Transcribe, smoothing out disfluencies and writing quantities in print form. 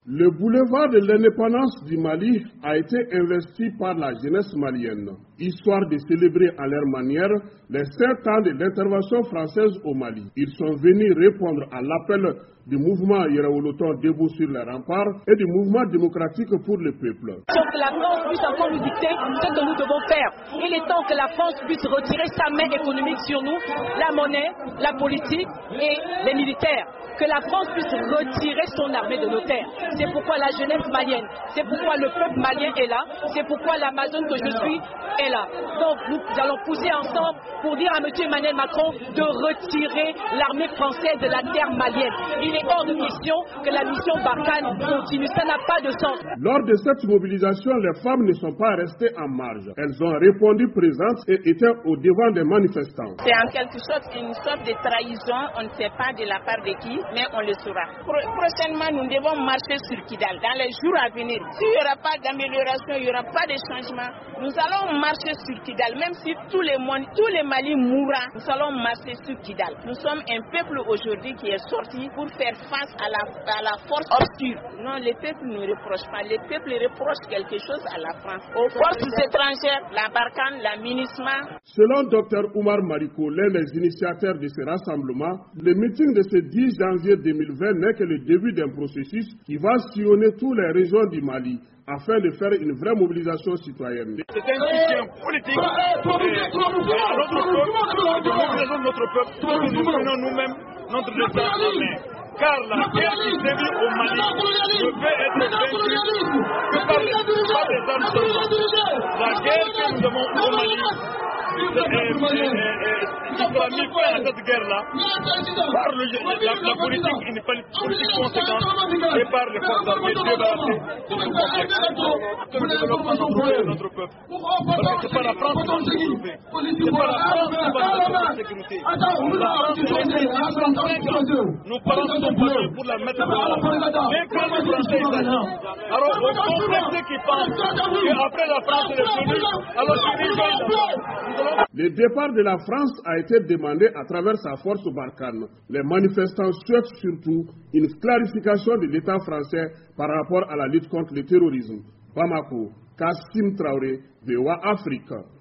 Le boulevard de l'indépendance du Mali a été investi par la jeunesse malienne, histoire de célébrer à leur manière les 7 ans de l'intervention française au Mali. Ils sont venus répondre à l'appel du mouvement Yéraouloton debout sur les remparts et du mouvement démocratique pour le peuple. Il faut que la France puisse encore nous dicter ce que nous devons faire. Il est temps que la France puisse retirer sa main économique sur nous, la monnaie, la politique et les militaires. Que la France puisse retirer son armée de nos terres. C'est pourquoi la jeunesse malienne, c'est pourquoi le peuple malien est là, c'est pourquoi l'Amazone que je suis est là. Donc nous allons pousser ensemble pour dire à M. Emmanuel Macron de retirer l'armée française de la terre malienne. Il est hors de question que la mission Barkhane continue, ça n'a pas de sens. Lors de cette mobilisation, les femmes ne sont pas restées en marge. Elles ont répondu présentes et étaient au devant des manifestants. C'est en quelque sorte une sorte de trahison, on ne sait pas de la part de qui, mais on le saura. Prochainement, nous devons marcher sur Kidal dans les jours à venir. S'il n'y aura pas d'amélioration, il n'y aura pas de changement, nous allons marcher sur Kidal. Même si tous les Mali mourront, nous allons marcher sur Kidal. Nous sommes un peuple aujourd'hui qui est sorti pour faire face à la force obscure. Non, les peuples ne reprochent pas. Les peuples reprochent quelque chose à la France. Aux forces étrangères, la Barkhane, la MINUSMA. Selon Dr Oumar Mariko, l'un des initiateurs de ce rassemblement, le meeting de ce 10 janvier 2020 n'est que le début d'un processus qui va sillonner toutes les régions du Mali afin de faire une vraie mobilisation citoyenne. C'est un soutien politique à notre peuple, que nous prenons nous-mêmes notre destin en main. Car la guerre qui sévit au Mali ne peut être vaincue que par les armes seulement. La guerre que nous avons au Mali il sera mis fin à cette guerre-là par la politique, une politique conséquente et par les forces armées débarrassées de tout complexe. Que nous développons notre peuple. Parce que ce n'est pas la France qui va nous sauver. Ce n'est pas la France qui va nous assurer la sécurité. La France est nous parlons de son projet pour la mettre en place. Mais quand les Français sont là, alors au complexe qui pensent qu'après la France est venue, alors qu'ils rejoignent. Le départ de la France a été demandé à travers sa force Barkhane. Les manifestants souhaitent surtout une clarification de l'État français par rapport à la lutte contre le terrorisme. Bamako, Kassim Traoré, VOA Afrique.